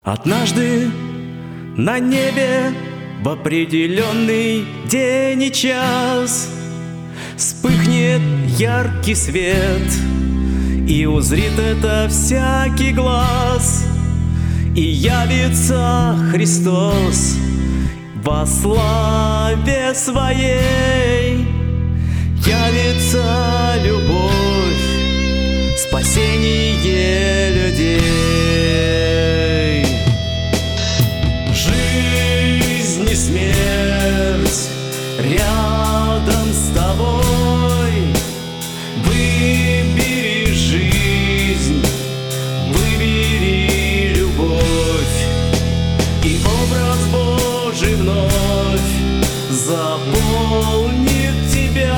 Однажды на небе в определенный день и час вспыхнет яркий свет, и узрит это всякий глаз, и явится Христос во славе Своей. Явится любовь, спасение людей. Жизнь и смерть рядом с тобой. Выбери жизнь, выбери любовь, и образ Божий вновь заполнит тебя.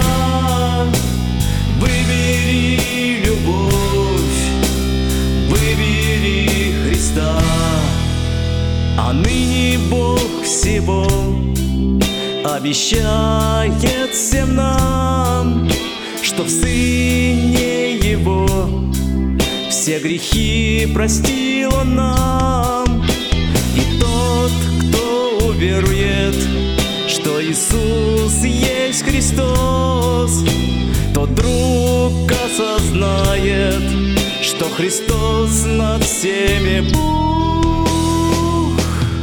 Выбери любовь, выбери Христа. А ныне Бог всего обещает всем нам, что в Сыне Его все грехи простил Он нам. И тот, кто уверует, что Иисус есть Христос, тот вдруг осознает, что Христос над всеми Бог.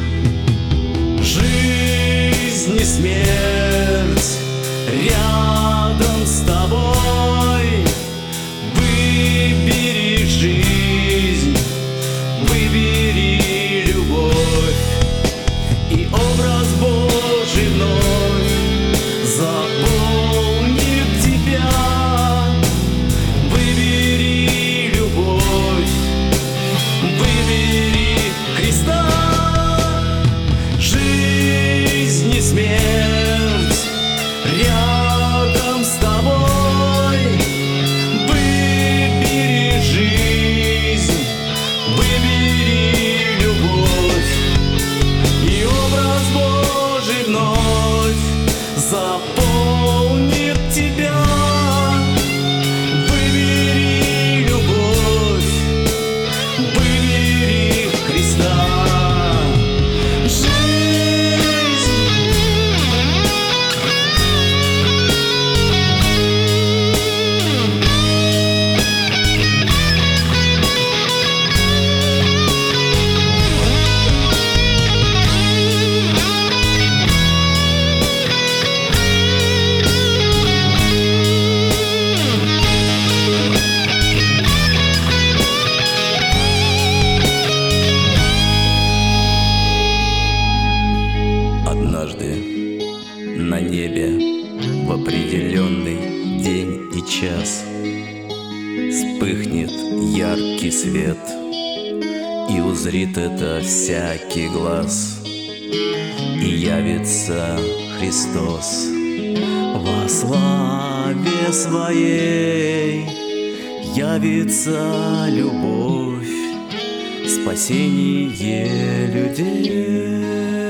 Жизнь и смерть рядом с тобой. Выбери жизнь, выбери любовь, и образ Божий вновь заполнит тебя. Выбери любовь, выбери Христа. Жизнь и смерть рядом с тобой. Выбери жизнь, выбери любовь, и образ Божий вновь заполнит тебя. Выбери любовь, выбери Христа. Однажды на небе в определенный день и час вспыхнет яркий свет, и узрит это всякий глаз, и явится Христос во славе Своей. Явится любовь, спасение людей.